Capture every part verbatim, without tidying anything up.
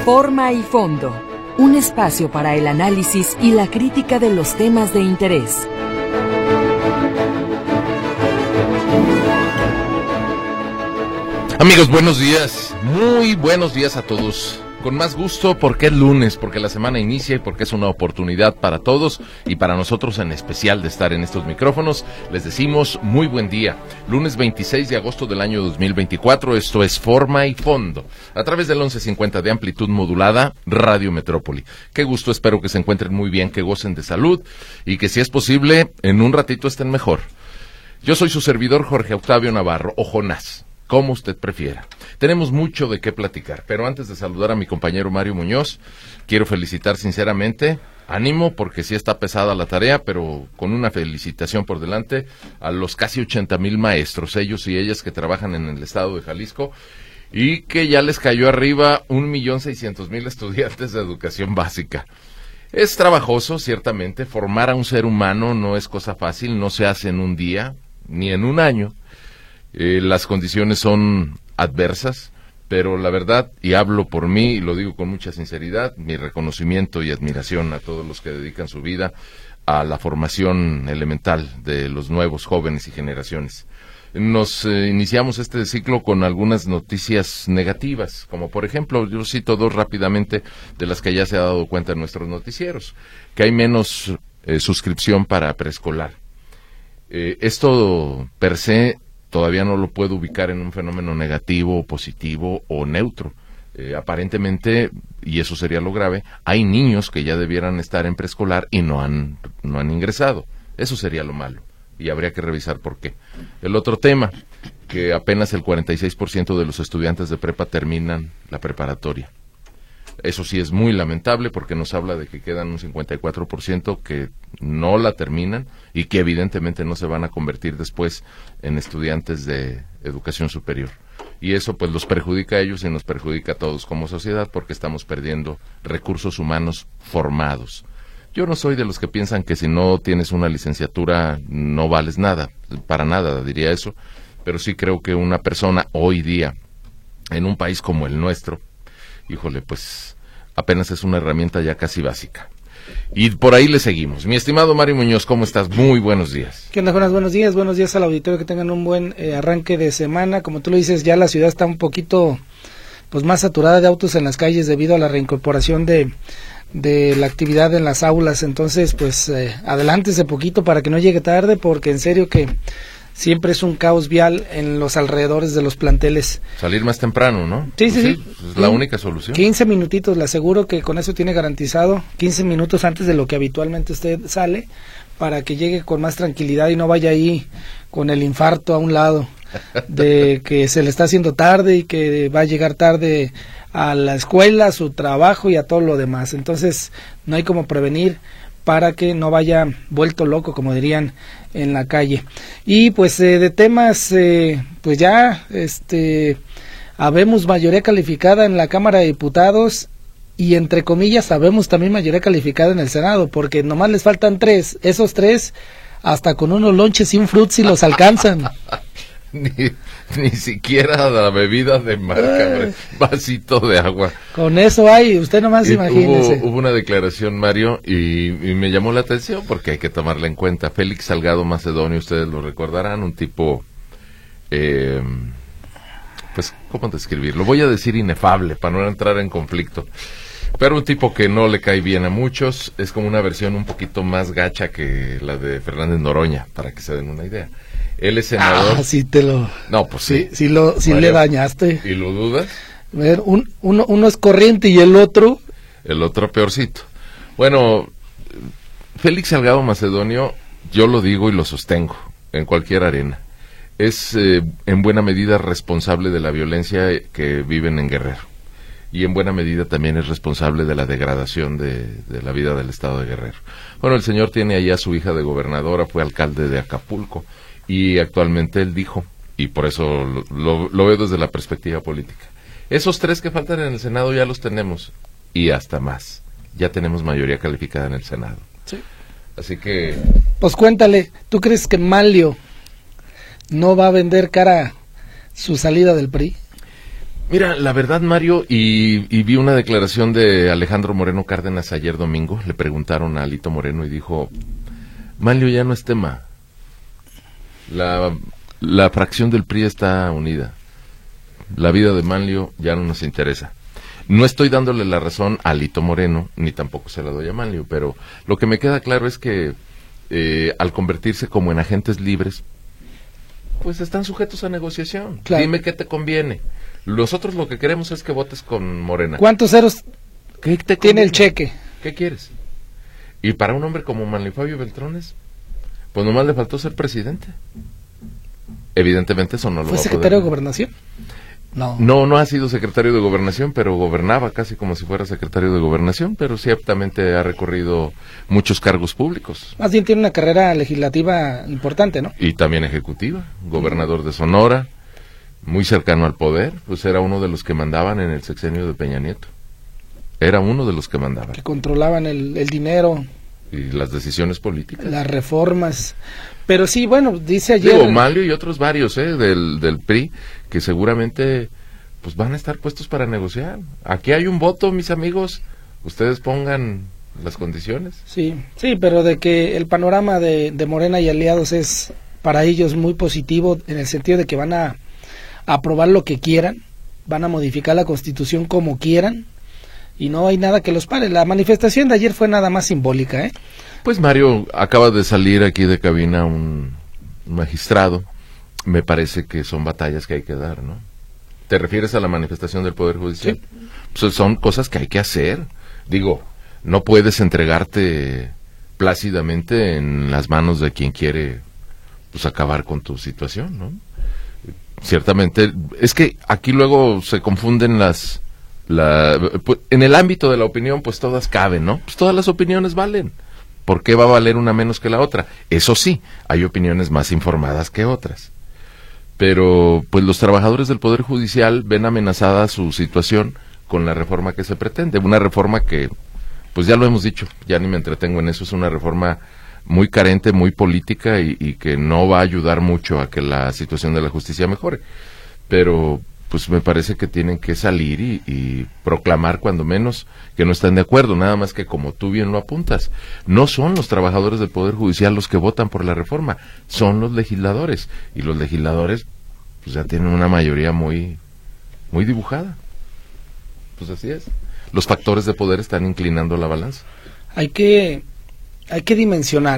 Forma y fondo, un espacio para el análisis y la crítica de los temas de interés. Amigos, buenos días, muy buenos días a todos. Con más gusto porque es lunes, porque la semana inicia y porque es una oportunidad para todos y para nosotros en especial de estar en estos micrófonos. Les decimos muy buen día. Lunes veintiséis de agosto del año dos mil veinticuatro, esto es Forma y Fondo, a través del once cincuenta de amplitud modulada, Radio Metrópoli. Qué gusto, espero que se encuentren muy bien, que gocen de salud y que si es posible, en un ratito estén mejor. Yo soy su servidor Jorge Octavio Navarro, o Jonás, como usted prefiera. Tenemos mucho de qué platicar, pero antes de saludar a mi compañero Mario Muñoz, quiero felicitar sinceramente, ánimo, porque sí está pesada la tarea, pero con una felicitación por delante, a los casi ochenta mil maestros, ellos y ellas que trabajan en el estado de Jalisco, y que ya les cayó arriba un millón seiscientos mil estudiantes de educación básica. Es trabajoso, ciertamente, formar a un ser humano no es cosa fácil, no se hace en un día, ni en un año. Eh, las condiciones son adversas, pero la verdad, y hablo por mí y lo digo con mucha sinceridad, mi reconocimiento y admiración a todos los que dedican su vida a la formación elemental de los nuevos jóvenes y generaciones. Nos eh, iniciamos este ciclo con algunas noticias negativas, como por ejemplo, yo cito dos rápidamente de las que ya se ha dado cuenta en nuestros noticieros, que hay menos eh, suscripción para preescolar. Eh, esto per se todavía no lo puedo ubicar en un fenómeno negativo, positivo o neutro. Eh, aparentemente, y eso sería lo grave, hay niños que ya debieran estar en preescolar y no han, no han ingresado. Eso sería lo malo, y habría que revisar por qué. El otro tema, que apenas el cuarenta y seis por ciento de los estudiantes de prepa terminan la preparatoria. Eso sí es muy lamentable porque nos habla de que quedan un cincuenta y cuatro por ciento que no la terminan y que evidentemente no se van a convertir después en estudiantes de educación superior. Y eso pues los perjudica a ellos y nos perjudica a todos como sociedad porque estamos perdiendo recursos humanos formados. Yo no soy de los que piensan que si no tienes una licenciatura no vales nada, para nada diría eso, pero sí creo que una persona hoy día en un país como el nuestro, híjole, pues apenas es una herramienta ya casi básica. Y por ahí le seguimos. Mi estimado Mario Muñoz, ¿cómo estás? Muy buenos días. ¿Qué onda, Jonas? Buenos días, buenos días al auditorio, que tengan un buen eh, arranque de semana. Como tú lo dices, ya la ciudad está un poquito pues más saturada de autos en las calles debido a la reincorporación de, de la actividad en las aulas. Entonces, pues eh, adelántese poquito para que no llegue tarde, porque en serio que siempre es un caos vial en los alrededores de los planteles. Salir más temprano, ¿no? Sí, sí, sí. sí. Es la única solución. quince minutitos, le aseguro que con eso tiene garantizado quince minutos antes de lo que habitualmente usted sale, para que llegue con más tranquilidad y no vaya ahí con el infarto a un lado de que se le está haciendo tarde y que va a llegar tarde a la escuela, a su trabajo y a todo lo demás. Entonces, no hay como prevenir para que no vaya vuelto loco, como dirían en la calle. Y pues eh, de temas, eh, pues ya este habemos mayoría calificada en la Cámara de Diputados y entre comillas sabemos también mayoría calificada en el Senado, porque nomás les faltan tres. Esos tres hasta con unos lonches y un frutzi los alcanzan. Ni, ni siquiera la bebida de marca, eh, vasito de agua. Con eso hay, usted nomás y imagínese. Hubo, hubo una declaración, Mario, y, y me llamó la atención porque hay que tomarla en cuenta. Félix Salgado Macedonio, ustedes lo recordarán, un tipo, eh, pues, ¿cómo describirlo? Voy a decir inefable, para no entrar en conflicto. Pero un tipo que no le cae bien a muchos, es como una versión un poquito más gacha que la de Fernández Noroña, para que se den una idea. Él es senador. Ah, sí te lo... No, pues sí. Sí, sí, lo, sí le dañaste. ¿Y lo dudas? A ver, un, uno, uno es corriente y el otro... El otro peorcito. Bueno, Félix Salgado Macedonio, yo lo digo y lo sostengo en cualquier arena. Es eh, en buena medida responsable de la violencia que viven en Guerrero. Y en buena medida también es responsable de la degradación de, de la vida del estado de Guerrero. Bueno, el señor tiene allá a su hija de gobernadora, fue alcalde de Acapulco. Y actualmente él dijo, y por eso lo, lo, lo veo desde la perspectiva política, esos tres que faltan en el Senado ya los tenemos, y hasta más, ya tenemos mayoría calificada en el Senado. Sí. Así que... Pues cuéntale, ¿tú crees que Manlio no va a vender cara su salida del P R I? Mira, la verdad, Mario, y, y vi una declaración de Alejandro Moreno Cárdenas ayer domingo, le preguntaron a Alito Moreno y dijo, Manlio ya no es tema, la, la fracción del P R I está unida, la vida de Manlio ya no nos interesa. No estoy dándole la razón a Alito Moreno, ni tampoco se la doy a Manlio, pero lo que me queda claro es que eh, al convertirse como en agentes libres, pues están sujetos a negociación. Claro. Dime qué te conviene. Nosotros lo que queremos es que votes con Morena. ¿Cuántos ceros ¿Qué te tiene el cheque? ¿Qué quieres? Y para un hombre como Manlio Fabio Beltrones, pues nomás le faltó ser presidente. Evidentemente eso no lo va a poder. ¿Fue secretario de Gobernación? No. no, no ha sido secretario de Gobernación, pero gobernaba casi como si fuera secretario de Gobernación, pero ciertamente ha recorrido muchos cargos públicos. Más bien tiene una carrera legislativa importante, ¿no? Y también ejecutiva, gobernador de Sonora, muy cercano al poder, pues era uno de los que mandaban en el sexenio de Peña Nieto. Era uno de los que mandaban. Que controlaban el, el dinero. Y las decisiones políticas. Las reformas. Pero sí, bueno, dice ayer... Digo, Manlio y otros varios, ¿eh? Del, del P R I, que seguramente pues van a estar puestos para negociar. Aquí hay un voto, mis amigos, ustedes pongan las condiciones. Sí, sí, pero de que el panorama de, de Morena y aliados es para ellos muy positivo, en el sentido de que van a, a aprobar lo que quieran, van a modificar la Constitución como quieran, y no hay nada que los pare. La manifestación de ayer fue nada más simbólica, ¿eh? Pues Mario, acaba de salir aquí de cabina un magistrado, me parece que son batallas que hay que dar, ¿no? ¿Te refieres a la manifestación del Poder Judicial? Sí. Pues son cosas que hay que hacer. Digo, no puedes entregarte plácidamente en las manos de quien quiere pues acabar con tu situación, ¿no? Ciertamente, es que aquí luego se confunden las... La, pues, en el ámbito de la opinión, pues todas caben, ¿no? Pues todas las opiniones valen. ¿Por qué va a valer una menos que la otra? Eso sí, hay opiniones más informadas que otras. Pero, pues los trabajadores del Poder Judicial ven amenazada su situación con la reforma que se pretende. Una reforma que, pues ya lo hemos dicho, ya ni me entretengo en eso, es una reforma muy carente, muy política y, y que no va a ayudar mucho a que la situación de la justicia mejore. Pero... pues me parece que tienen que salir y, y proclamar cuando menos que no están de acuerdo, nada más que como tú bien lo apuntas, no son los trabajadores del Poder Judicial los que votan por la reforma, son los legisladores, y los legisladores pues ya tienen una mayoría muy, muy dibujada, pues así es, los factores de poder están inclinando la balanza. Hay que, hay que dimensionar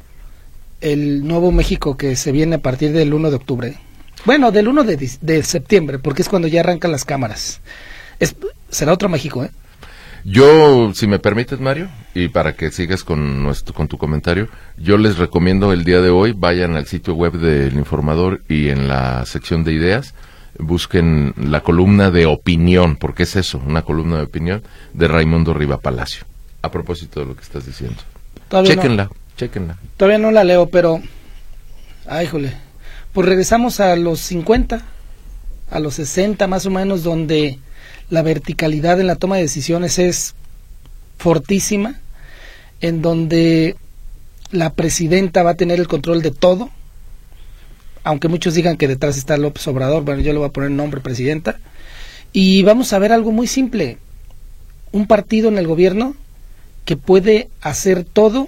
el nuevo México que se viene a partir del uno de octubre. Bueno, del uno de, de septiembre, porque es cuando ya arrancan las cámaras. Es, será otro México, ¿eh? Yo, si me permites, Mario, y para que sigas con nuestro, con tu comentario, yo les recomiendo el día de hoy, vayan al sitio web del Informador y en la sección de ideas, busquen la columna de opinión, porque es eso, una columna de opinión de Raimundo Riva Palacio, a propósito de lo que estás diciendo. Todavía Chéquenla, no, chéquenla. Todavía no la leo, pero... Ay, jole. Pues regresamos a los cincuenta, a los sesenta más o menos, donde la verticalidad en la toma de decisiones es fortísima, en donde la presidenta va a tener el control de todo, aunque muchos digan que detrás está López Obrador, bueno, yo le voy a poner nombre presidenta, y vamos a ver algo muy simple, un partido en el gobierno que puede hacer todo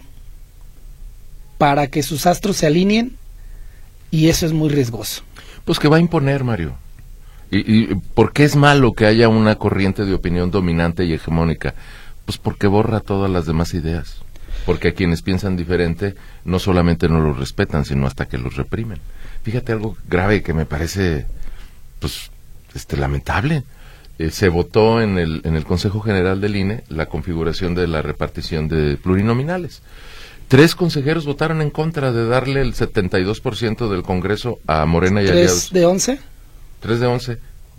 para que sus astros se alineen, y eso es muy riesgoso. Pues que va a imponer, Mario. ¿Y, y por qué es malo que haya una corriente de opinión dominante y hegemónica? Pues porque borra todas las demás ideas. Porque a quienes piensan diferente no solamente no los respetan, sino hasta que los reprimen. Fíjate algo grave que me parece, pues, este, lamentable. Eh, se votó en el, en el Consejo General del I N E la configuración de la repartición de plurinominales. Tres consejeros votaron en contra de darle el setenta y dos por ciento del Congreso a Morena y aliados. ¿Tres de once? Tres de once.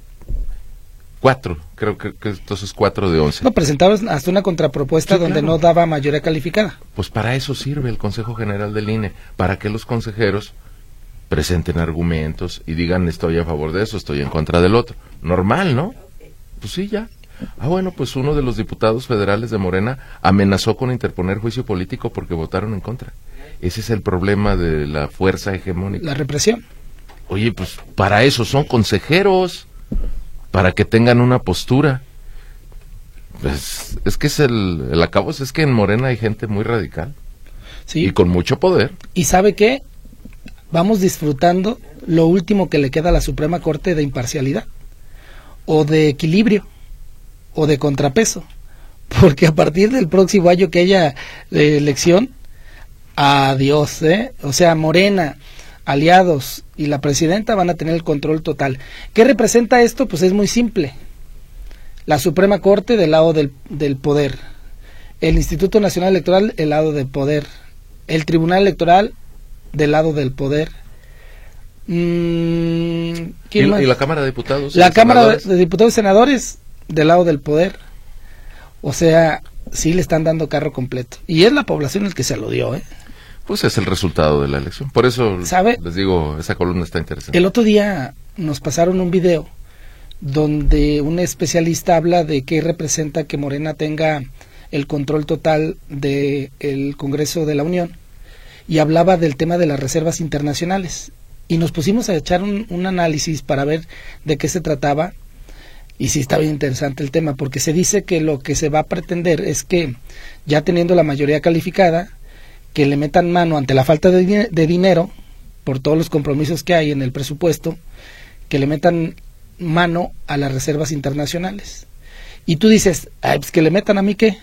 Cuatro, creo que, que entonces cuatro de once. No, presentaban hasta una contrapropuesta sí, donde claro. no daba mayoría calificada. Pues para eso sirve el Consejo General del I N E, para que los consejeros presenten argumentos y digan estoy a favor de eso, estoy en contra del otro. Normal, ¿no? Pues sí, ya. Ah, bueno, pues uno de los diputados federales de Morena amenazó con interponer juicio político porque votaron en contra. Ese es el problema de la fuerza hegemónica. La represión. Oye, pues para eso son consejeros. para que tengan una postura. Pues, es que es el, el acabo, es que en Morena hay gente muy radical. Sí. Y con mucho poder. ¿Y sabe qué? Vamos disfrutando lo último que le queda a la Suprema Corte de imparcialidad, o de equilibrio, o de contrapeso, porque a partir del próximo año que haya eh, elección, adiós, ¿eh? O sea, Morena, aliados y la presidenta van a tener el control total. ¿Qué representa esto? Pues es muy simple. La Suprema Corte del lado del, del poder, el Instituto Nacional Electoral del lado del poder, el Tribunal Electoral del lado del poder. Mm, ¿Y, ¿Y la Cámara de Diputados? La Cámara de, de Diputados y Senadores del lado del poder. O sea, sí le están dando carro completo. Y es la población el que se lo dio, ¿eh? Pues es el resultado de la elección. Por eso, ¿sabe? Les digo, esa columna está interesante. El otro día nos pasaron un video donde un especialista habla de qué representa que Morena tenga el control total del Congreso de la Unión, y hablaba del tema de las reservas internacionales, y nos pusimos a echar un, un análisis para ver de qué se trataba, y sí está bien interesante el tema, porque se dice que lo que se va a pretender es que, ya teniendo la mayoría calificada, que le metan mano ante la falta de, de dinero, por todos los compromisos que hay en el presupuesto, que le metan mano a las reservas internacionales. Y tú dices, ay, pues que le metan a mí qué.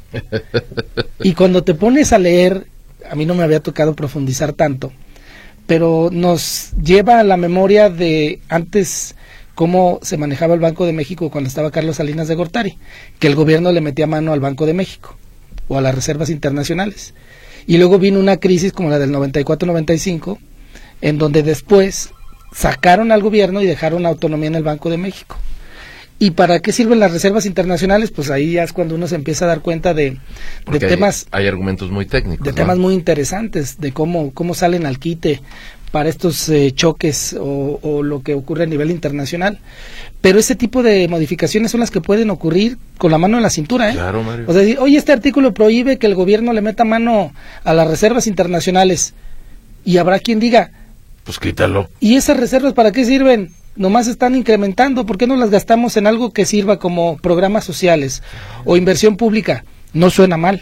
Y cuando te pones a leer, a mí no me había tocado profundizar tanto, pero nos lleva a la memoria de antes cómo se manejaba el Banco de México cuando estaba Carlos Salinas de Gortari, que el gobierno le metía mano al Banco de México o a las reservas internacionales. Y luego vino una crisis como la del noventa y cuatro noventa y cinco, en donde después sacaron al gobierno y dejaron autonomía en el Banco de México. ¿Y para qué sirven las reservas internacionales? Pues ahí ya es cuando uno se empieza a dar cuenta de, de temas... Hay, hay argumentos muy técnicos, De ¿no? temas muy interesantes, de cómo, cómo salen al quite para estos eh, choques o, o lo que ocurre a nivel internacional. Pero ese tipo de modificaciones son las que pueden ocurrir con la mano en la cintura, ¿eh? Claro, Mario. O sea, oye, este artículo prohíbe que el gobierno le meta mano a las reservas internacionales. Y habrá quien diga... Pues quítalo. ¿Y esas reservas para qué sirven? Nomás están incrementando. ¿Por qué no las gastamos en algo que sirva como programas sociales o inversión pública? No suena mal.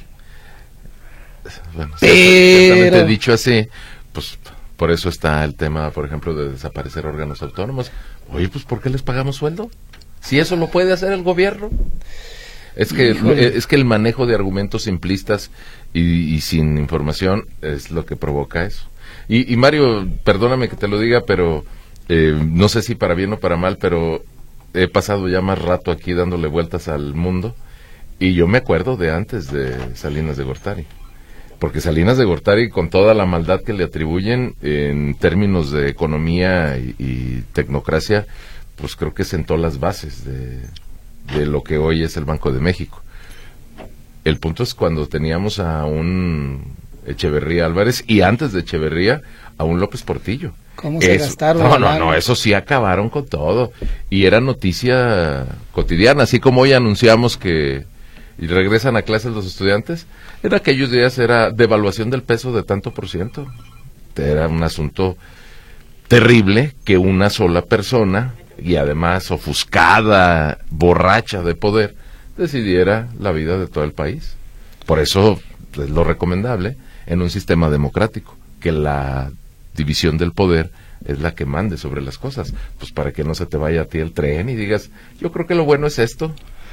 Bueno, pero... He dicho así, pues por eso está el tema, por ejemplo, de desaparecer órganos autónomos. Oye, pues ¿por qué les pagamos sueldo? Si eso lo puede hacer el gobierno. Es que Híjole. es que el manejo de argumentos simplistas y, y sin información es lo que provoca eso. Y, y Mario, perdóname que te lo diga, pero eh, no sé si para bien o para mal, pero he pasado ya más rato aquí dándole vueltas al mundo, y yo me acuerdo de antes de Salinas de Gortari, porque Salinas de Gortari, con toda la maldad que le atribuyen en términos de economía y, y tecnocracia, pues creo que sentó las bases de, de lo que hoy es el Banco de México. El punto es cuando teníamos a un Echeverría Álvarez, y antes de Echeverría a un López Portillo. ¿Cómo se eso, gastaron? No, no, no, eso sí acabaron con todo. Y era noticia cotidiana, así como hoy anunciamos que y regresan a clases los estudiantes. En aquellos días era devaluación del peso de tanto por ciento. Era un asunto terrible que una sola persona, y además ofuscada, borracha de poder, decidiera la vida de todo el país. Por eso es lo recomendable en un sistema democrático, que la división del poder es la que mande sobre las cosas, pues para que no se te vaya a ti el tren y digas, yo creo que lo bueno es esto,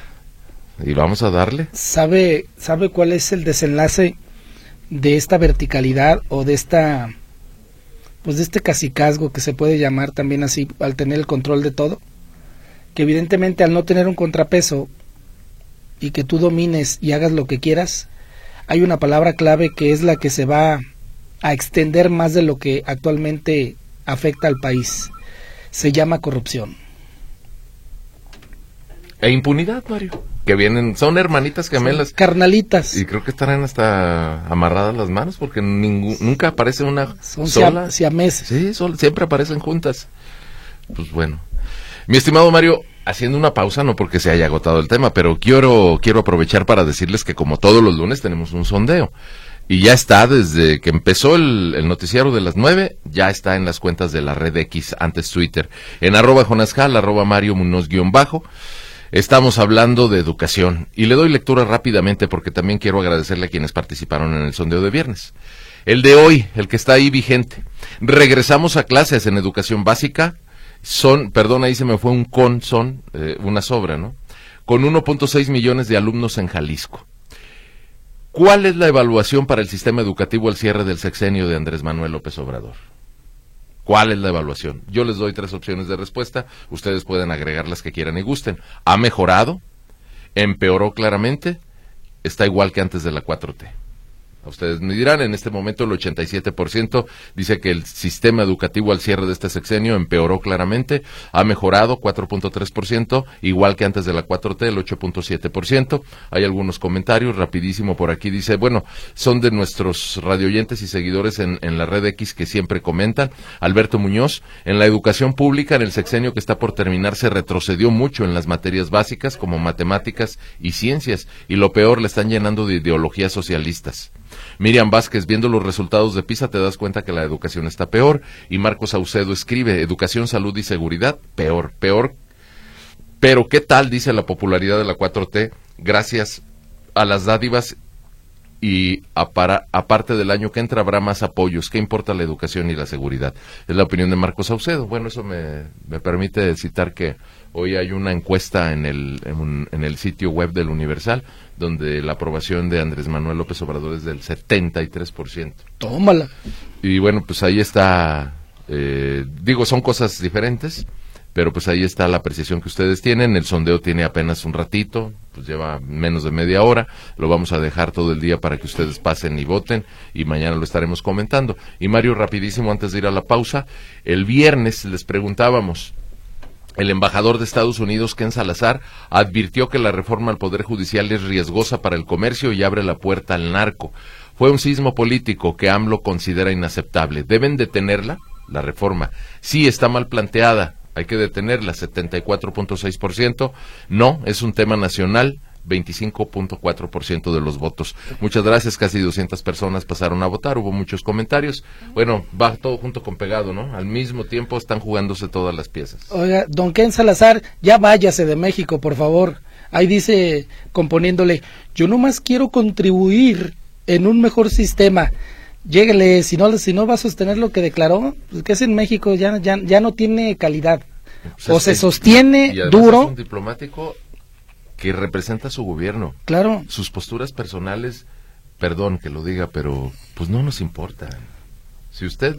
y vamos a darle. ¿Sabe, sabe cuál es el desenlace de esta verticalidad o de esta, pues de este cacicazgo que se puede llamar también así, al tener el control de todo? Que evidentemente al no tener un contrapeso y que tú domines y hagas lo que quieras, hay una palabra clave que es la que se va a extender más de lo que actualmente afecta al país. Se llama corrupción. E impunidad, Mario. Que vienen, son hermanitas gemelas. Son carnalitas. Y creo que estarán hasta amarradas las manos, porque ningún, nunca aparece una son sola. siameses. Sí, sol, siempre aparecen juntas. Pues bueno. Mi estimado Mario, haciendo una pausa, no porque se haya agotado el tema, pero quiero, quiero aprovechar para decirles que como todos los lunes tenemos un sondeo. Y ya está, desde que empezó el, el noticiero de las nueve, ya está en las cuentas de la red X, antes Twitter, en arroba jonasjal, arroba Mario Munoz guión bajo. Estamos hablando de educación y le doy lectura rápidamente porque también quiero agradecerle a quienes participaron en el sondeo de viernes. El de hoy, el que está ahí vigente. Regresamos a clases en educación básica. Son, perdón, ahí se me fue un con, son, eh, una sobra, ¿no? Con uno punto seis millones de alumnos en Jalisco. ¿Cuál es la evaluación para el sistema educativo al cierre del sexenio de Andrés Manuel López Obrador? ¿Cuál es la evaluación? Yo les doy tres opciones de respuesta, ustedes pueden agregar las que quieran y gusten. ¿Ha mejorado? ¿Empeoró claramente? ¿Está igual que antes de la cuatro T? A ustedes me dirán, en este momento el ochenta y siete por ciento dice que el sistema educativo al cierre de este sexenio empeoró claramente, ha mejorado cuatro punto tres por ciento, igual que antes de la cuatro T, el ocho punto siete por ciento. Hay algunos comentarios, rapidísimo por aquí, dice, bueno, son de nuestros radioyentes y seguidores en, en la red X que siempre comentan. Alberto Muñoz, en la educación pública, en el sexenio que está por terminar, se retrocedió mucho en las materias básicas como matemáticas y ciencias, y lo peor, le están llenando de ideologías socialistas. Miriam Vázquez, viendo los resultados de PISA te das cuenta que la educación está peor. Y Marcos Saucedo escribe, educación, salud y seguridad, peor, peor. Pero ¿qué tal, dice, la popularidad de la cuatro T gracias a las dádivas y a para, aparte del año que entra habrá más apoyos? ¿Qué importa la educación y la seguridad? Es la opinión de Marcos Saucedo. Bueno, eso me, me permite citar que hoy hay una encuesta en el, en, un, en el sitio web del Universal, donde la aprobación de Andrés Manuel López Obrador es del setenta y tres por ciento. Tómala. Y bueno, pues ahí está, eh, digo, son cosas diferentes, pero pues ahí está la apreciación que ustedes tienen. El sondeo tiene apenas un ratito, pues lleva menos de media hora, lo vamos a dejar todo el día para que ustedes pasen y voten, y mañana lo estaremos comentando. Y Mario, rapidísimo, antes de ir a la pausa, el viernes les preguntábamos, el embajador de Estados Unidos, Ken Salazar, advirtió que la reforma al Poder Judicial es riesgosa para el comercio y abre la puerta al narco. Fue un sismo político que AMLO considera inaceptable. ¿Deben detenerla? La reforma. Sí, está mal planteada, hay que detenerla, setenta y cuatro punto seis por ciento. No, es un tema nacional, veinticinco punto cuatro por ciento de los votos. Muchas gracias, casi doscientas personas pasaron a votar, hubo muchos comentarios. Bueno, va todo junto con pegado, ¿no? Al mismo tiempo están jugándose todas las piezas. Oiga, don Ken Salazar, ya váyase de México, por favor. Ahí dice, componiéndole, yo nomás quiero contribuir en un mejor sistema. Lléguele, si no, si no va a sostener lo que declaró, pues que es en México, ya, ya, ya no tiene calidad. Pues o se sostiene duro. Es un diplomático que representa a su gobierno. Claro. Sus posturas personales, perdón que lo diga, pero pues no nos importa. Si usted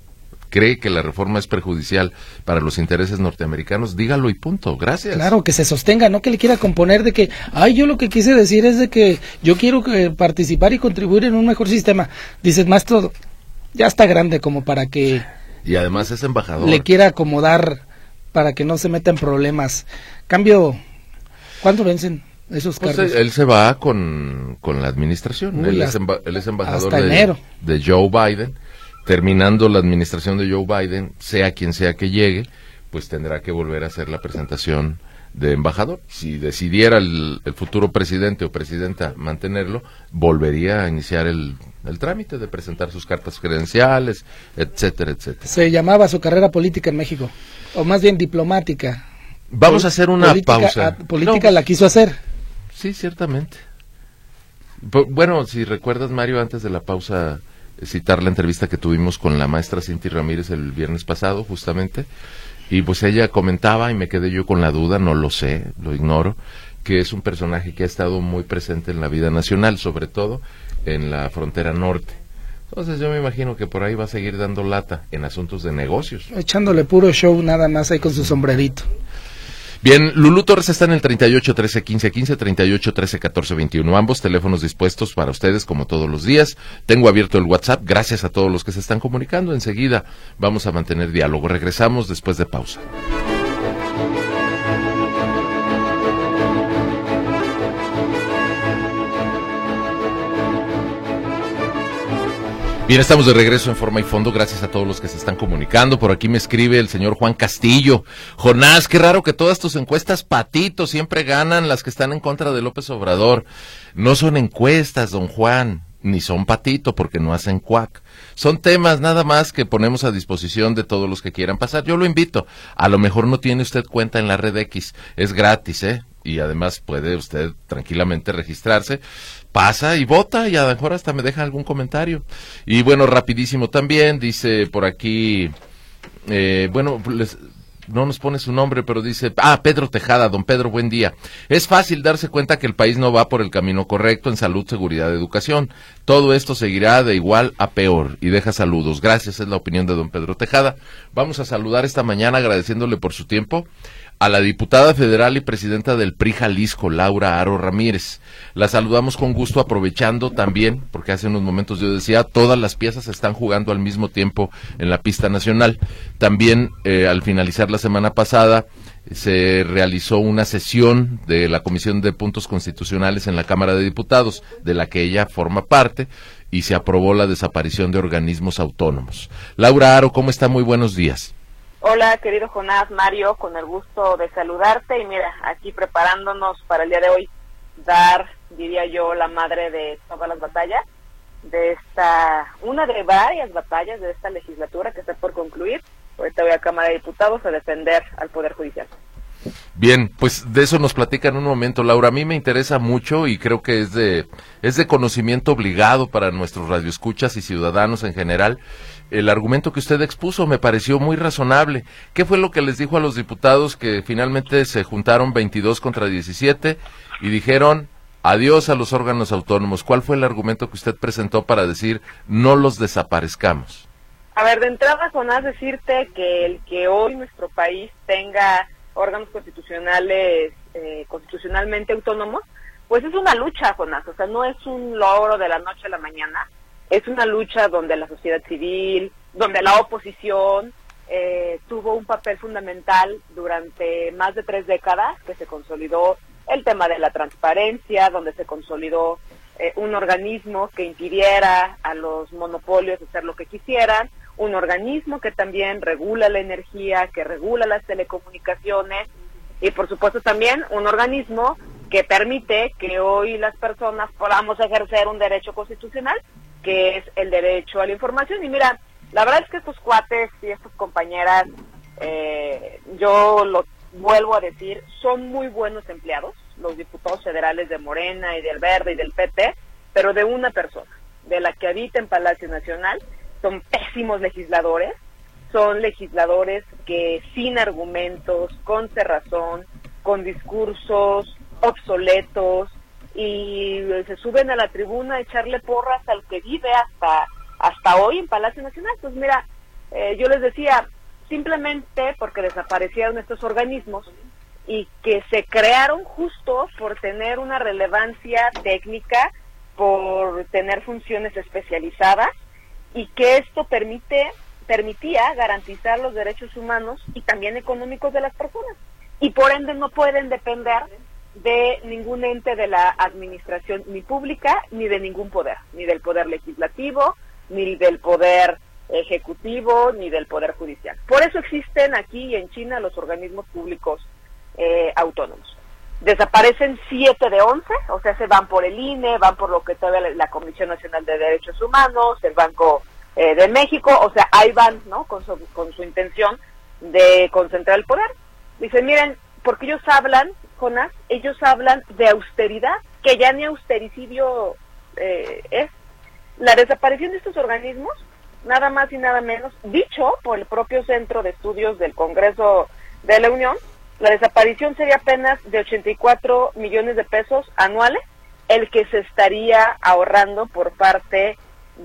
cree que la reforma es perjudicial para los intereses norteamericanos, dígalo y punto. Gracias. Claro, que se sostenga, no que le quiera componer de que, ay, yo lo que quise decir es de que yo quiero que participar y contribuir en un mejor sistema. Dices, maestro, ya está grande como para que... Y además es embajador. Le quiera acomodar para que no se meta en problemas. Cambio... ¿Cuándo vencen esos cargos? Pues él se va con, con la administración. Uy, él, hasta, es emba, él es embajador hasta de, enero. de Joe Biden. Terminando la administración de Joe Biden, sea quien sea que llegue, pues tendrá que volver a hacer la presentación de embajador. Si decidiera el, el futuro presidente o presidenta mantenerlo, volvería a iniciar el, el trámite de presentar sus cartas credenciales, etcétera, etcétera. Se llamaba su carrera política en México, o más bien diplomática. Vamos a hacer una política, pausa. A, política no, la quiso hacer. Sí, ciertamente. P- bueno, si recuerdas, Mario, antes de la pausa, citar la entrevista que tuvimos con la maestra Cinti Ramírez el viernes pasado, justamente, y pues ella comentaba, y me quedé yo con la duda, no lo sé, lo ignoro, que es un personaje que ha estado muy presente en la vida nacional, sobre todo en la frontera norte. Entonces yo me imagino que por ahí va a seguir dando lata en asuntos de negocios. Echándole puro show nada más ahí con su sombrerito. Bien, Lulú Torres está en el treinta y ocho, trece, quince, quince, treinta y ocho, trece, catorce, veintiuno. Ambos teléfonos dispuestos para ustedes como todos los días. Tengo abierto el WhatsApp. Gracias a todos los que se están comunicando. Enseguida vamos a mantener diálogo. Regresamos después de pausa. Bien, estamos de regreso en Forma y Fondo, gracias a todos los que se están comunicando. Por aquí me escribe el señor Juan Castillo. Jonás, qué raro que todas tus encuestas, patito, siempre ganan las que están en contra de López Obrador. No son encuestas, don Juan. ni son patito porque no hacen cuac. Son temas nada más que ponemos a disposición de todos los que quieran pasar. Yo lo invito. A lo mejor no tiene usted cuenta en la Red X. Es gratis, ¿eh? Y además puede usted tranquilamente registrarse. Pasa y vota y a lo mejor hasta me deja algún comentario. Y bueno, rapidísimo también, dice por aquí, eh, bueno, les... no nos pone su nombre, pero dice, ah, Pedro Tejada, don Pedro, buen día. Es fácil darse cuenta que el país no va por el camino correcto en salud, seguridad, educación. Todo esto seguirá de igual a peor. Y deja saludos. Gracias, es la opinión de don Pedro Tejada. Vamos a saludar esta mañana, agradeciéndole por su tiempo, a la diputada federal y presidenta del P R I Jalisco, Laura Aro Ramírez. La saludamos con gusto, aprovechando también, porque hace unos momentos yo decía, todas las piezas se están jugando al mismo tiempo en la pista nacional. También, eh, al finalizar la semana pasada, se realizó una sesión de la Comisión de Puntos Constitucionales en la Cámara de Diputados, de la que ella forma parte, y se aprobó la desaparición de organismos autónomos. Laura Aro, ¿cómo está? Muy buenos días. Hola, querido Jonás, Mario, con el gusto de saludarte y mira, aquí preparándonos para el día de hoy, dar, diría yo, la madre de todas las batallas, de esta, una de varias batallas de esta legislatura que está por concluir. Ahorita voy a Cámara de Diputados a defender al Poder Judicial. Bien, pues de eso nos platica en un momento, Laura. A mí me interesa mucho y creo que es de, es de conocimiento obligado para nuestros radioescuchas y ciudadanos en general. El argumento que usted expuso me pareció muy razonable. ¿Qué fue lo que les dijo a los diputados que finalmente se juntaron veintidós contra diecisiete y dijeron adiós a los órganos autónomos? ¿Cuál fue el argumento que usted presentó para decir no los desaparezcamos? A ver, de entrada, Jonás, decirte que el que hoy nuestro país tenga órganos constitucionales, eh, constitucionalmente autónomos, pues es una lucha, Jonás. O sea, no es un logro de la noche a la mañana. Es una lucha donde la sociedad civil, donde la oposición eh, tuvo un papel fundamental durante más de tres décadas, que se consolidó el tema de la transparencia, donde se consolidó eh, un organismo que impidiera a los monopolios hacer lo que quisieran, un organismo que también regula la energía, que regula las telecomunicaciones y por supuesto también un organismo que permite que hoy las personas podamos ejercer un derecho constitucional, que es el derecho a la información. Y mira, la verdad es que estos cuates y estas compañeras, eh, yo lo vuelvo a decir, son muy buenos empleados, los diputados federales de Morena y del Verde y del P T, pero de una persona, de la que habita en Palacio Nacional. Son pésimos legisladores, son legisladores que sin argumentos, con cerrazón, con discursos obsoletos, y se suben a la tribuna a echarle porras al que vive hasta hasta hoy en Palacio Nacional. Pues mira, eh, yo les decía, simplemente porque desaparecieron estos organismos y que se crearon justo por tener una relevancia técnica, por tener funciones especializadas, y que esto permite permitía garantizar los derechos humanos y también económicos de las personas, y por ende no pueden depender de ningún ente de la administración, ni pública, ni de ningún poder, ni del poder legislativo, ni del poder ejecutivo, ni del poder judicial. Por eso existen aquí en China los organismos públicos eh, autónomos. Desaparecen siete de once, o sea, se van por el I N E, van por lo que todavía la Comisión Nacional de Derechos Humanos, el Banco eh, de México, o sea, ahí van, ¿no?, con su, con su intención de concentrar el poder. Dicen, miren, porque ellos hablan, Jonás, ellos hablan de austeridad, que ya ni austericidio eh, es. La desaparición de estos organismos, nada más y nada menos, dicho por el propio Centro de Estudios del Congreso de la Unión, la desaparición sería apenas de ochenta y cuatro millones de pesos anuales, el que se estaría ahorrando por parte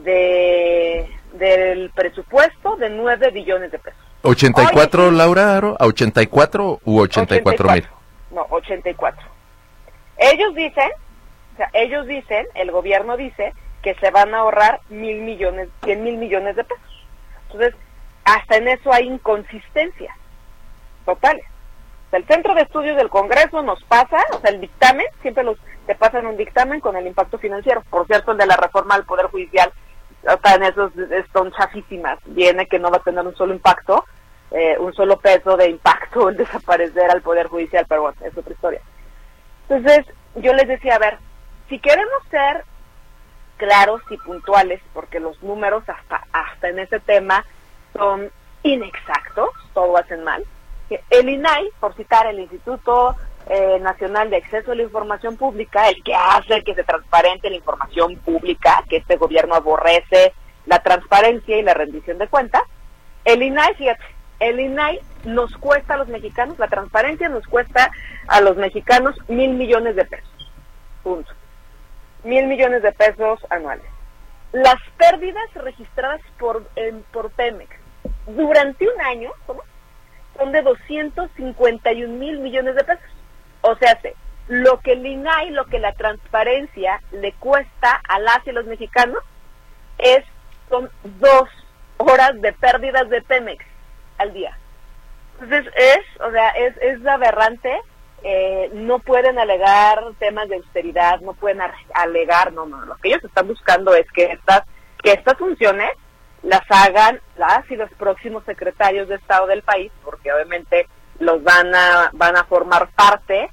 de del presupuesto de nueve billones de pesos. ¿ochenta y cuatro, Oye, Laura Aro? ¿A ochenta y cuatro u ochenta y cuatro mil? No, ochenta y cuatro. Ellos dicen, o sea, ellos dicen, el gobierno dice que se van a ahorrar mil millones, cien mil millones de pesos. Entonces, hasta en eso hay inconsistencias totales. O sea, el Centro de Estudios del Congreso nos pasa, o sea, el dictamen, siempre los te pasan un dictamen con el impacto financiero. Por cierto, el de la reforma al Poder Judicial, hasta en esos son chafísimas. Viene que no va a tener un solo impacto, eh, un solo peso de impacto el desaparecer al Poder Judicial, pero bueno, es otra historia. Entonces, yo les decía, a ver, si queremos ser claros y puntuales, porque los números hasta, hasta en ese tema son inexactos, todo hacen mal. El I N A I, por citar el Instituto eh, Nacional de Acceso a la Información Pública, el que hace que se transparente la información pública, que este gobierno aborrece la transparencia y la rendición de cuentas, el I N A I, fíjate, el I N A I nos cuesta a los mexicanos, la transparencia nos cuesta a los mexicanos mil millones de pesos, punto. Mil millones de pesos anuales. Las pérdidas registradas por, eh, por Pemex durante un año, ¿cómo? Son de doscientos cincuenta y un mil millones de pesos. O sea, lo que el I N A I, lo que la transparencia le cuesta a las y los mexicanos es, son dos horas de pérdidas de Pemex al día. Entonces es, o sea, es, es aberrante. Eh, no pueden alegar temas de austeridad, no pueden alegar, no, no, lo que ellos están buscando es que estas, que estas funciones las hagan las y los próximos secretarios de Estado del país, porque obviamente los van a, van a formar parte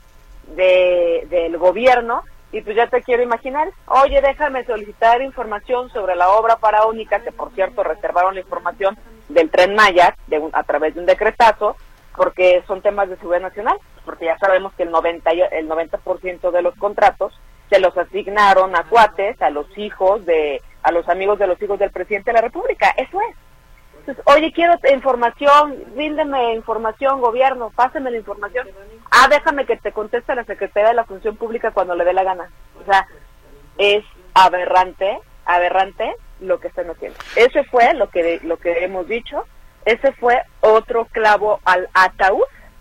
de, del gobierno, y pues ya te quiero imaginar, oye, déjame solicitar información sobre la obra faraónica, que por cierto reservaron la información del Tren Maya de un, a través de un decretazo, porque son temas de seguridad nacional, porque ya sabemos que el noventa, el noventa por ciento de los contratos se los asignaron a cuates, a los hijos de, a los amigos de los hijos del presidente de la República, eso es. Entonces, oye, quiero información, bríndeme información, gobierno, páseme la información. Ah, déjame que te conteste la Secretaría de la Función Pública cuando le dé la gana. O sea, es aberrante, aberrante lo que están haciendo. Ese fue lo que, lo que hemos dicho. Ese fue otro clavo al ataúd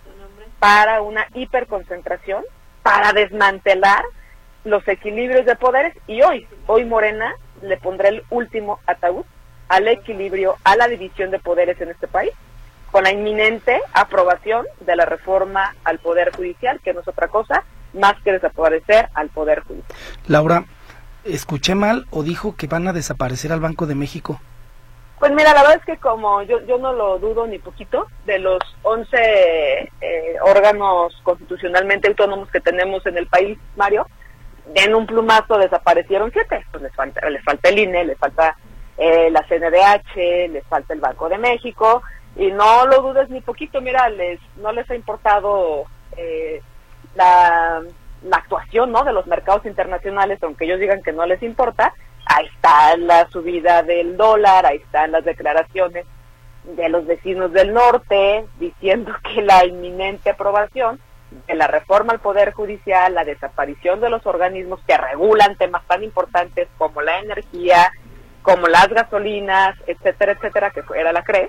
para una hiperconcentración, para desmantelar los equilibrios de poderes, y hoy, hoy Morena le pondrá el último ataúd al equilibrio, a la división de poderes en este país, con la inminente aprobación de la reforma al Poder Judicial, que no es otra cosa más que desaparecer al Poder Judicial. Laura, ¿escuché mal o dijo que van a desaparecer al Banco de México? Pues mira, la verdad es que como yo yo no lo dudo ni poquito, de los once eh, órganos constitucionalmente autónomos que tenemos en el país, Mario, en un plumazo desaparecieron siete. Pues les falta, les falta el I N E, les falta eh, la C N D H, les falta el Banco de México, y no lo dudes ni poquito. Mira, les no les ha importado eh, la, la actuación, ¿no?, de los mercados internacionales, aunque ellos digan que no les importa. Ahí está la subida del dólar, ahí están las declaraciones de los vecinos del norte diciendo que la inminente aprobación de la reforma al Poder Judicial, la desaparición de los organismos que regulan temas tan importantes como la energía, como las gasolinas, etcétera, etcétera, que era la C R E,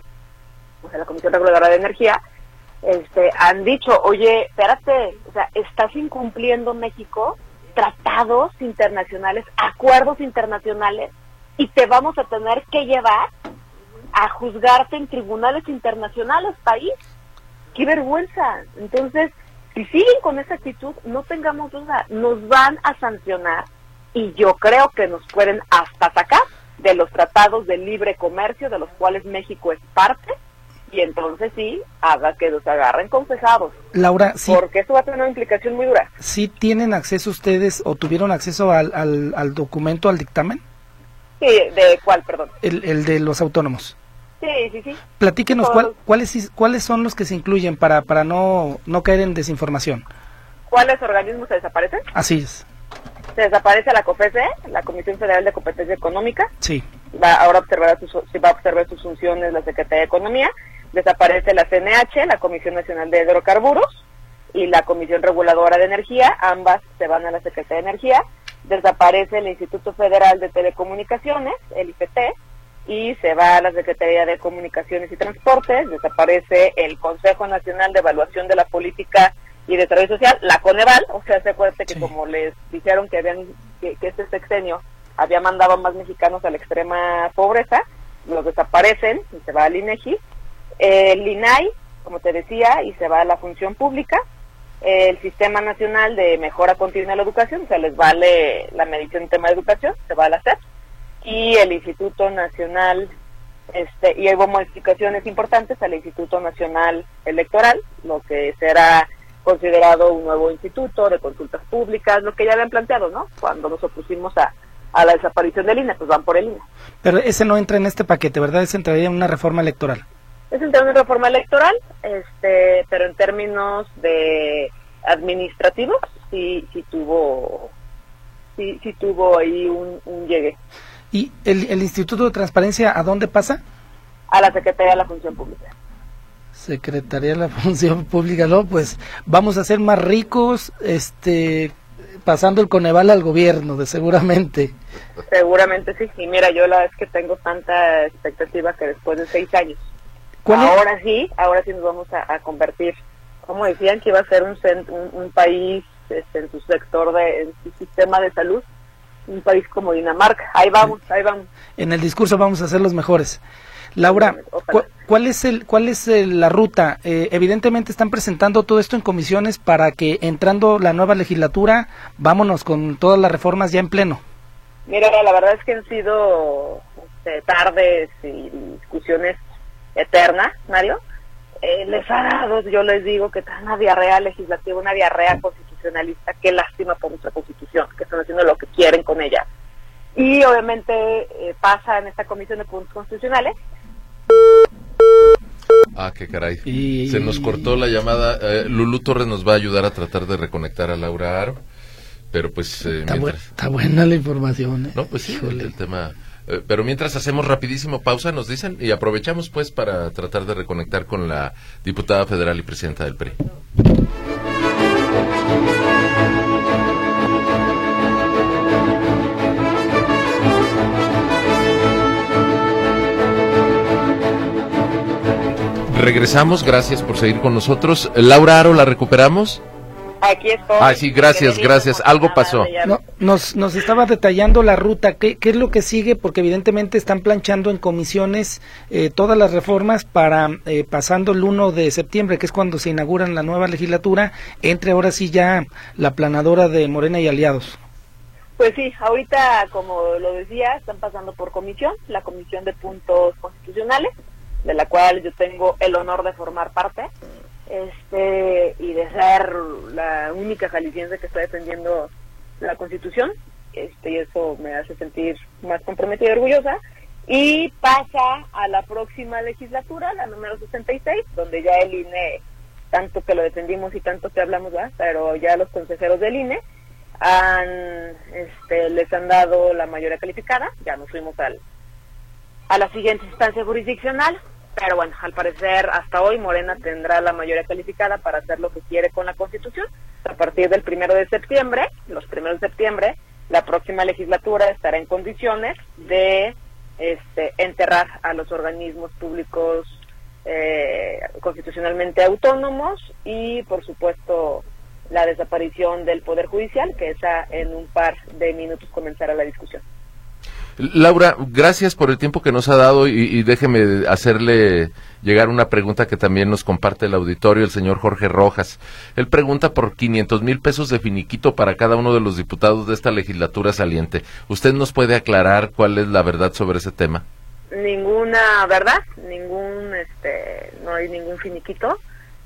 o sea, la Comisión Reguladora de Energía, este, han dicho, oye, espérate, o sea, estás incumpliendo, México, tratados internacionales, acuerdos internacionales, y te vamos a tener que llevar a juzgarte en tribunales internacionales, país. ¡Qué vergüenza! Entonces, si siguen con esa actitud, no tengamos duda, nos van a sancionar, y yo creo que nos pueden hasta sacar de los tratados de libre comercio de los cuales México es parte, y entonces sí, haga que los agarren confesados. Laura, sí, porque eso va a tener una implicación muy dura. ¿Sí tienen acceso ustedes o tuvieron acceso al, al, al documento, al dictamen? Sí, ¿de cuál, perdón? El, el de los autónomos. Sí, sí, sí. Platíquenos, cuál, cuáles cuáles son los que se incluyen para para no, no caer en desinformación. ¿Cuáles organismos se desaparecen? Así es. Se desaparece la COFESE, la Comisión Federal de Competencia Económica. Sí. Va, ahora observará sus, va a observar sus funciones la Secretaría de Economía. Desaparece la C N H, la Comisión Nacional de Hidrocarburos, y la Comisión Reguladora de Energía. Ambas se van a la Secretaría de Energía. Desaparece el Instituto Federal de Telecomunicaciones, el I F T, y se va a la Secretaría de Comunicaciones y Transportes. Desaparece el Consejo Nacional de Evaluación de la Política y Desarrollo Social, la Coneval. O sea, se acuerda que sí, como les dijeron que habían que, que este sexenio había mandado más mexicanos a la extrema pobreza, los desaparecen y se va al INEGI. El I N A I, como te decía, y se va a la función pública. El Sistema Nacional de Mejora Continua de la Educación, o sea, les vale la medición en tema de educación, se va a la S E P. Y el Instituto Nacional, este y hubo modificaciones importantes al Instituto Nacional Electoral, lo que será considerado un nuevo instituto de consultas públicas, lo que ya habían planteado, ¿no?, cuando nos opusimos a, a la desaparición del I N E, pues van por el I N E. Pero ese no entra en este paquete, ¿verdad? Ese entraría en una reforma electoral. Es en términos de reforma electoral, este, pero en términos de administrativos, sí, sí tuvo, sí, sí tuvo ahí un, un llegue. ¿Y el, el Instituto de Transparencia a dónde pasa? A la Secretaría de la Función Pública. Secretaría de la Función Pública, no, pues vamos a ser más ricos, este, pasando el Coneval al gobierno, de seguramente. Seguramente sí, y mira, yo la verdad es que tengo tanta expectativa que después de seis años, ¿Cuál ahora es? sí, ahora sí nos vamos a, a convertir, como decían que iba a ser un, un, un país este, en su sector, de, en su sistema de salud, un país como Dinamarca, ahí vamos, ahí vamos. En el discurso vamos a ser los mejores. Laura, ¿cu ¿cuál es el, cuál es el, la ruta? Eh, evidentemente están presentando todo esto en comisiones para que entrando la nueva legislatura, vámonos con todas las reformas ya en pleno. Mira, la verdad es que han sido este, tardes y discusiones eternas, Mario. Eh, les ha dado, yo les digo, que trae una diarrea legislativa, una diarrea constitucionalista. Qué lástima por nuestra Constitución, que están haciendo lo que quieren con ella. Y obviamente eh, pasa en esta Comisión de Puntos Constitucionales. Ah, qué caray. Y... Se nos cortó la llamada. Eh, Lulú Torres nos va a ayudar a tratar de reconectar a Laura Aro. Pero pues... Eh, está, mientras... bu está buena la información. ¿eh? No, pues sí, el, el tema... Eh, pero mientras hacemos rapidísimo pausa, nos dicen, y aprovechamos pues para tratar de reconectar con la diputada federal y presidenta del P R I. Regresamos, gracias por seguir con nosotros. Laura Aro, ¿la recuperamos? Aquí estoy. Ah, sí, gracias, gracias. Algo pasó. No, nos, nos estaba detallando la ruta. ¿Qué, ¿Qué es lo que sigue? Porque evidentemente están planchando en comisiones eh, todas las reformas para, eh, pasando el uno de septiembre, que es cuando se inauguran la nueva legislatura, entre ahora sí ya la planadora de Morena y aliados. Pues sí, ahorita, como lo decía, están pasando por comisión, la Comisión de Puntos Constitucionales, de la cual yo tengo el honor de formar parte. Este y de ser la única jalisciense que está defendiendo la Constitución, este y eso me hace sentir más comprometida y orgullosa, y pasa a la próxima legislatura, la número sesenta y seis, donde ya el I N E, tanto que lo defendimos y tanto que hablamos, ¿verdad? Pero ya los consejeros del I N E han, este, les han dado la mayoría calificada, ya nos fuimos al a la siguiente instancia jurisdiccional. Pero bueno, al parecer hasta hoy Morena tendrá la mayoría calificada para hacer lo que quiere con la Constitución. A partir del primero de septiembre, los primeros de septiembre, la próxima legislatura estará en condiciones de este, enterrar a los organismos públicos eh, constitucionalmente autónomos y, por supuesto, la desaparición del Poder Judicial, que esa en un par de minutos comenzará la discusión. Laura, gracias por el tiempo que nos ha dado y, y déjeme hacerle llegar una pregunta que también nos comparte el auditorio, el señor Jorge Rojas. Él pregunta por quinientos mil pesos de finiquito para cada uno de los diputados de esta legislatura saliente. ¿Usted nos puede aclarar cuál es la verdad sobre ese tema? Ninguna verdad, ningún, este, no hay ningún finiquito.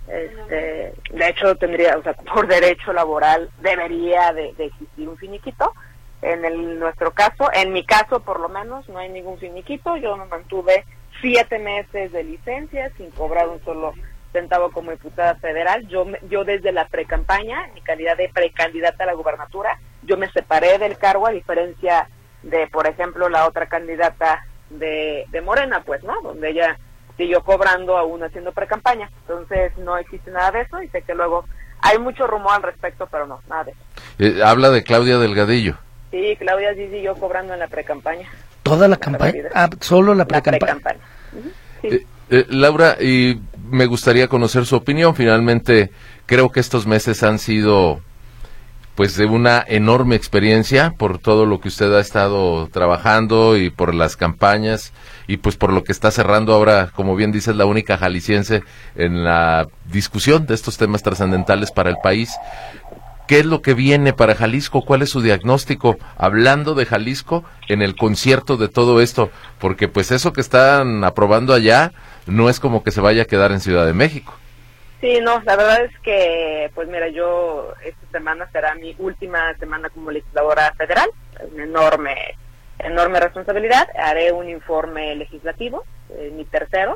Este, de hecho tendría, o sea, por derecho laboral debería de, de existir un finiquito. En el, nuestro caso, en mi caso por lo menos, no hay ningún finiquito. Yo me mantuve siete meses de licencia sin cobrar un solo centavo como diputada federal. Yo yo desde la precampaña, en mi calidad de precandidata a la gubernatura, yo me separé del cargo, a diferencia de, por ejemplo, la otra candidata de, de Morena, pues, ¿no? Donde ella siguió cobrando aún haciendo precampaña. Entonces no existe nada de eso y sé que luego hay mucho rumor al respecto, pero no, nada de eso. Eh, habla de Claudia Delgadillo. Sí, Claudia sí siguió cobrando en la precampaña. ¿Toda la campaña? Ah, solo la precampaña. La pre-campaña. Uh-huh. Sí. eh, eh, Laura, y me gustaría conocer su opinión. Finalmente, creo que estos meses han sido pues de una enorme experiencia por todo lo que usted ha estado trabajando y por las campañas y pues por lo que está cerrando ahora, como bien dices, la única jalisciense en la discusión de estos temas trascendentales para el país. ¿Qué es lo que viene para Jalisco? ¿Cuál es su diagnóstico? Hablando de Jalisco, en el concierto de todo esto, porque pues eso que están aprobando allá no es como que se vaya a quedar en Ciudad de México. Sí, no, la verdad es que, pues mira, yo esta semana será mi última semana como legisladora federal, es una enorme enorme responsabilidad. Haré un informe legislativo, eh, mi tercero,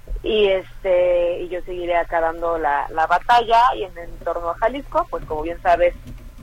y este y yo seguiré acá dando la, la batalla. Y en, en torno a Jalisco, pues como bien sabes,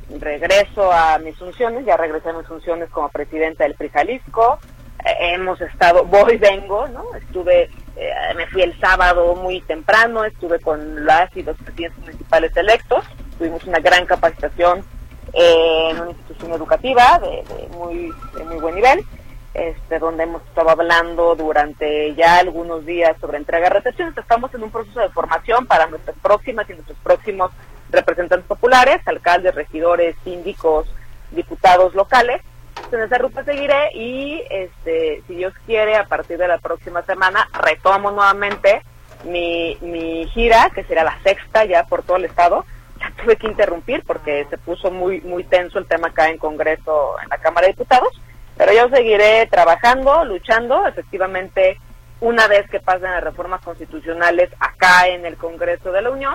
regreso a mis funciones, ya regresé a mis funciones como presidenta del P R I Jalisco. Eh, hemos estado, voy, vengo, ¿no? Estuve, eh, me fui el sábado muy temprano, estuve con las y los presidentes municipales electos, tuvimos una gran capacitación eh, en una institución educativa de, de muy de muy buen nivel, este donde hemos estado hablando durante ya algunos días sobre entrega de retenciones. Estamos en un proceso de formación para nuestras próximas y nuestros próximos representantes populares, alcaldes, regidores, síndicos, diputados locales. En esa ruta seguiré y, este, si Dios quiere, a partir de la próxima semana retomo nuevamente mi, mi gira, que será la sexta ya por todo el estado. Ya tuve que interrumpir porque se puso muy muy tenso el tema acá en Congreso, en la Cámara de Diputados, pero yo seguiré trabajando, luchando. Efectivamente, una vez que pasen las reformas constitucionales acá en el Congreso de la Unión,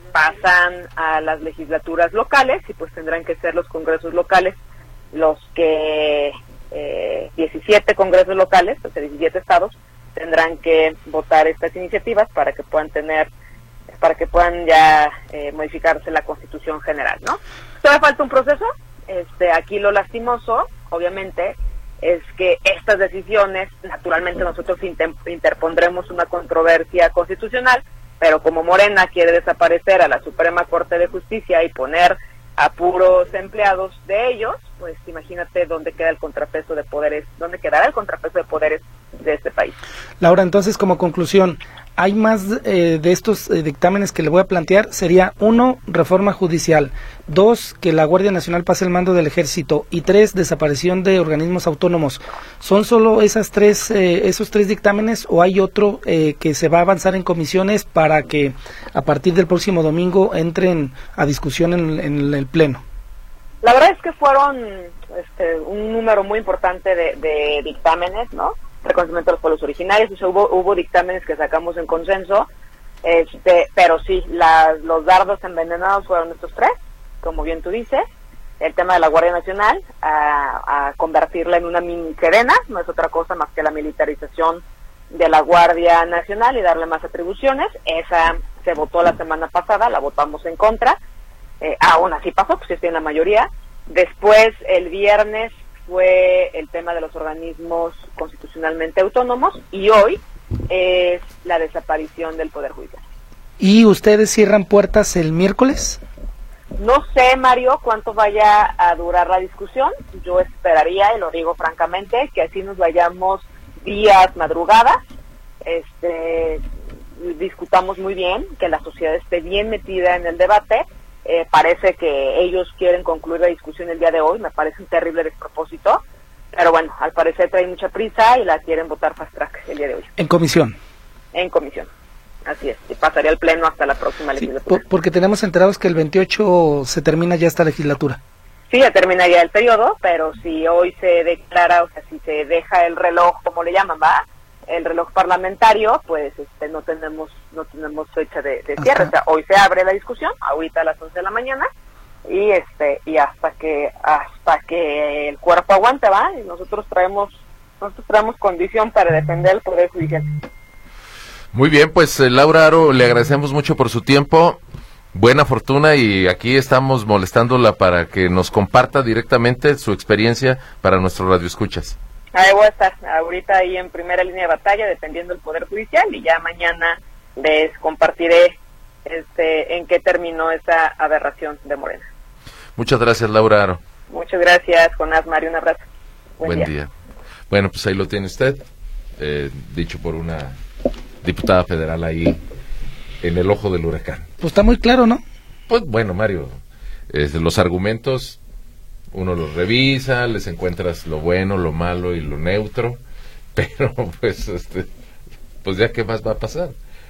pasan a las legislaturas locales y pues tendrán que ser los congresos locales los que eh, diecisiete congresos locales, o sea, diecisiete estados, tendrán que votar estas iniciativas para que puedan tener, para que puedan ya eh, modificarse la Constitución General, ¿no? Todavía falta un proceso. Este, aquí lo lastimoso, obviamente, es que estas decisiones, naturalmente nosotros inter interpondremos una controversia constitucional, pero como Morena quiere desaparecer a la Suprema Corte de Justicia y poner a puros empleados de ellos, pues imagínate dónde queda el contrapeso de poderes, dónde quedará el contrapeso de poderes de este país. Laura, entonces, como conclusión, hay más eh, de estos eh, dictámenes que le voy a plantear. Sería uno, reforma judicial; dos, que la Guardia Nacional pase el mando del Ejército; y tres, desaparición de organismos autónomos. ¿Son solo esas tres, eh, esos tres dictámenes, o hay otro eh, que se va a avanzar en comisiones para que a partir del próximo domingo entren a discusión en, en el Pleno? La verdad es que fueron este, un número muy importante de, de dictámenes, ¿no? Reconocimiento de los pueblos originarios, o sea, hubo, hubo dictámenes que sacamos en consenso, este, pero sí, la, los dardos envenenados fueron estos tres, como bien tú dices. El tema de la Guardia Nacional, a, a convertirla en una mini Sedena, no es otra cosa más que la militarización de la Guardia Nacional y darle más atribuciones. Esa se votó la semana pasada, la votamos en contra, eh, aún así pasó, pues sí tiene la mayoría. Después, el viernes, fue el tema de los organismos constitucionalmente autónomos, y hoy es la desaparición del Poder Judicial. ¿Y ustedes cierran puertas el miércoles? No sé, Mario, cuánto vaya a durar la discusión. Yo esperaría, y lo digo francamente, que así nos vayamos días, madrugadas, este, discutamos muy bien, que la sociedad esté bien metida en el debate. Eh, parece que ellos quieren concluir la discusión el día de hoy, me parece un terrible despropósito, pero bueno, al parecer traen mucha prisa y la quieren votar fast track el día de hoy. ¿En comisión? En comisión, así es, y pasaría al Pleno hasta la próxima Sí, legislatura. por, porque tenemos enterados que el veintiocho se termina ya esta legislatura. Sí, ya terminaría el periodo, pero si hoy se declara, o sea, si se deja el reloj, como le llaman, ¿va? El reloj parlamentario, pues este no tenemos no tenemos fecha de, de cierre. O sea, hoy se abre la discusión, ahorita a las once de la mañana, y este y hasta que hasta que el cuerpo aguante, va, y nosotros traemos nosotros traemos condición para defender el Poder Judicial. Muy bien, pues eh, Laura Aro, le agradecemos mucho por su tiempo. Buena fortuna, y aquí estamos molestándola para que nos comparta directamente su experiencia para nuestros radioescuchas. Ahí voy a estar ahorita ahí en primera línea de batalla defendiendo el Poder Judicial, y ya mañana les compartiré este en qué terminó esa aberración de Morena. Muchas gracias, Laura Aro. Muchas gracias, Jonás, Mario, un abrazo. Buen, Buen día. día. Bueno, pues ahí lo tiene usted, eh, dicho por una diputada federal ahí en el ojo del huracán. Pues está muy claro, ¿no? Pues bueno, Mario, eh, los argumentos uno los revisa, les encuentras lo bueno, lo malo y lo neutro, pero pues este pues ya qué más va a pasar.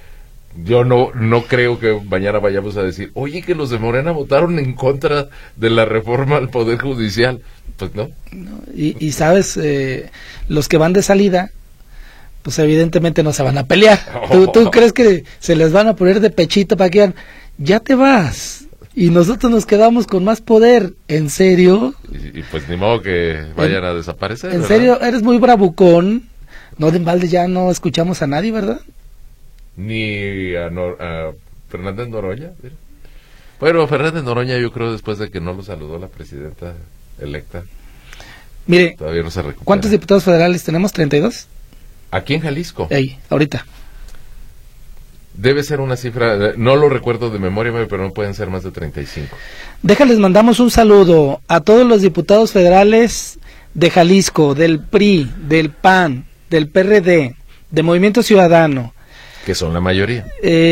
Yo no no creo que mañana vayamos a decir, oye, que los de Morena votaron en contra de la reforma al Poder Judicial. Pues no. no y, y sabes, eh, los que van de salida, pues evidentemente no se van a pelear. Oh. ¿Tú, ¿Tú crees que se les van a poner de pechito para que digan, ya te vas? y nosotros nos quedamos con más poder. ¿En serio? Y, y pues ni modo que vayan en, a desaparecer. ¿En ¿verdad? serio? ¿Eres muy bravucón? No, de embalde ya no escuchamos a nadie, ¿verdad? Ni a, Nor a Fernández Noroña. Mira. Bueno, Fernández Noroña yo creo después de que no lo saludó la presidenta electa. Mire, todavía no se recupera. ¿Cuántos diputados federales tenemos? ¿treinta y dos? Aquí en Jalisco. Ey, ahorita. Debe ser una cifra, no lo recuerdo de memoria, pero no pueden ser más de treinta y cinco. Déjales, mandamos un saludo a todos los diputados federales de Jalisco, del P R I, del P A N, del P R D, de Movimiento Ciudadano. Que son la mayoría.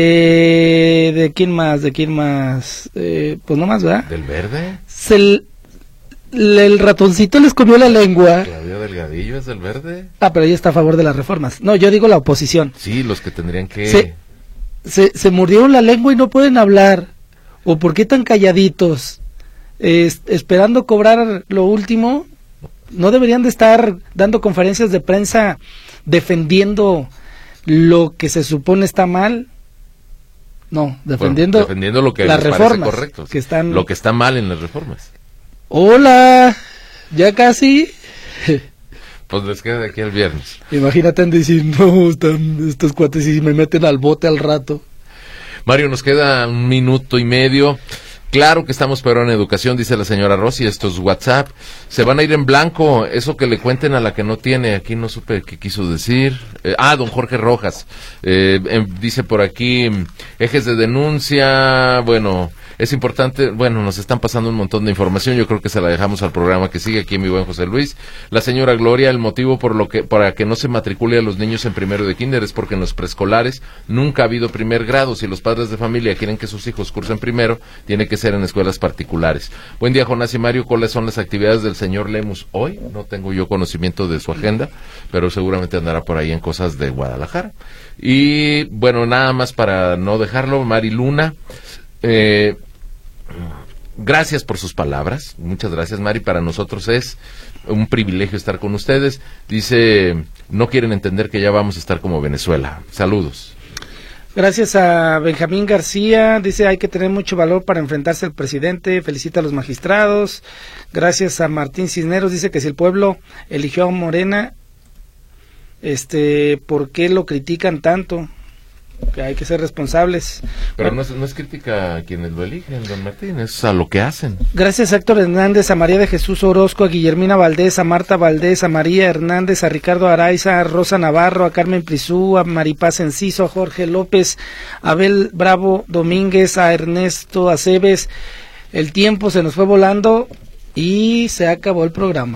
Eh, ¿De quién más? ¿De quién más? Eh, pues no más, ¿verdad? ¿Del Verde? Se el, el ratoncito les comió la lengua. Claudio Delgadillo es del Verde. Ah, pero ella está a favor de las reformas. No, yo digo la oposición. Sí, los que tendrían que... Se, se, se mordieron la lengua y no pueden hablar. ¿O por qué tan calladitos? Eh, esperando cobrar lo último. ¿No deberían de estar dando conferencias de prensa defendiendo lo que se supone está mal? No, defendiendo, bueno, defendiendo lo que las les reformas parece correcto, que están... lo que está mal en las reformas. Hola, ya casi. Pues les queda de aquí al viernes. Imagínate diciendo, no, están estos cuates y me meten al bote al rato. Mario, nos queda un minuto y medio. Claro que estamos peor en educación, dice la señora Rossi, esto es WhatsApp. Se van a ir en blanco, eso que le cuenten a la que no tiene, aquí no supe qué quiso decir. Eh, ah, don Jorge Rojas, eh, eh, dice por aquí, ejes de denuncia, bueno, es importante, bueno, nos están pasando un montón de información, yo creo que se la dejamos al programa que sigue aquí, mi buen José Luis. La señora Gloria, el motivo por lo que para que no se matricule a los niños en primero de kinder es porque en los preescolares nunca ha habido primer grado. Si los padres de familia quieren que sus hijos cursen primero, tiene que ser en escuelas particulares. Buen día, Jonás y Mario, ¿cuáles son las actividades del señor Lemus hoy? No tengo yo conocimiento de su agenda, pero seguramente andará por ahí en cosas de Guadalajara. Y bueno, nada más para no dejarlo, Mari Luna, eh, gracias por sus palabras, muchas gracias, Mari, para nosotros es un privilegio estar con ustedes. Dice, no quieren entender que ya vamos a estar como Venezuela. Saludos. Gracias a Benjamín García, dice hay que tener mucho valor para enfrentarse al presidente, felicita a los magistrados. Gracias a Martín Cisneros, dice que si el pueblo eligió a Morena, este, ¿por qué lo critican tanto? Que hay que ser responsables. Pero bueno, no, es, no es crítica a quienes lo eligen, don Martín, es a lo que hacen. Gracias a Héctor Hernández, a María de Jesús Orozco, a Guillermina Valdés, a Marta Valdés, a María Hernández, a Ricardo Araiza, a Rosa Navarro, a Carmen Prisú, a Maripaz Enciso, a Jorge López, a Abel Bravo Domínguez, a Ernesto Aceves. El tiempo se nos fue volando y se acabó el programa.